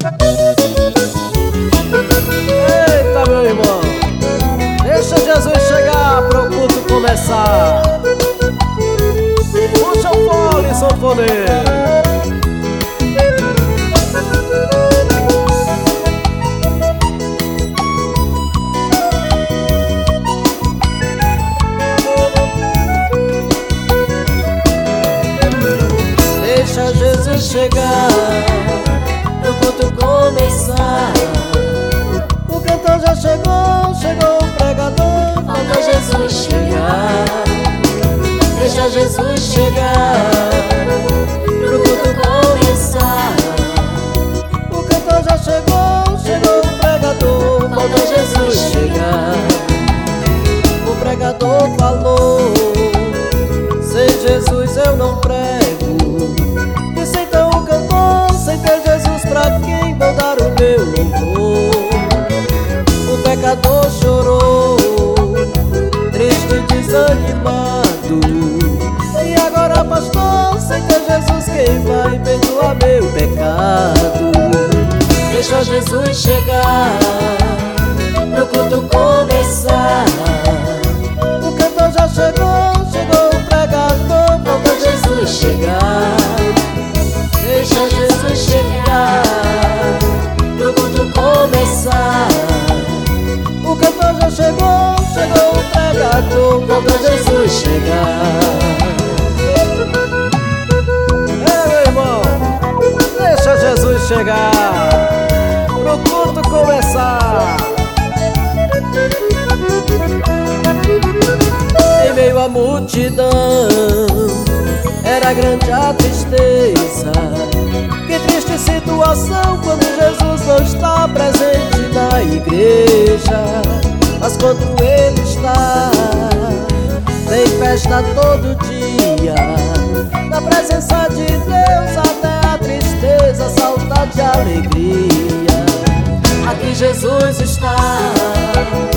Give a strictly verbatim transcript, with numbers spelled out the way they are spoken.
Eita, meu irmão, deixa Jesus chegar pro culto começar. Puxa o fole, sanfoneiro. Deixa Jesus chegar, o culto começar. O cantor já chegou, chegou o pregador. Falta Jesus chegar. Deixa Jesus chegar, pro culto começar. O cantor já chegou, chegou o pregador. Falta Jesus chegar. O pregador falou: sem Jesus eu não prego. Disse então o cantor: sem ter Jesus pra quem vou dar o meu louvor? O pecador chorou, triste e desanimado. E agora, pastor, sem ter Jesus quem vai perdoar meu pecado? Deixa Jesus chegar, pro culto começar. O cantor já chegou, chegou o pregador. Falta Jesus chegar. Deixa Jesus chegar, pro culto começar. O cantor já chegou, chegou o pregador. Falta Jesus chegar. É, meu irmão, deixa Jesus chegar pro culto começar. Em meio à multidão era grande a tristeza. Que triste situação quando Jesus não está presente na igreja. Mas quando Ele está, tem festa todo dia. Na presença de Deus até a tristeza, saudade e alegria. Aqui Jesus está,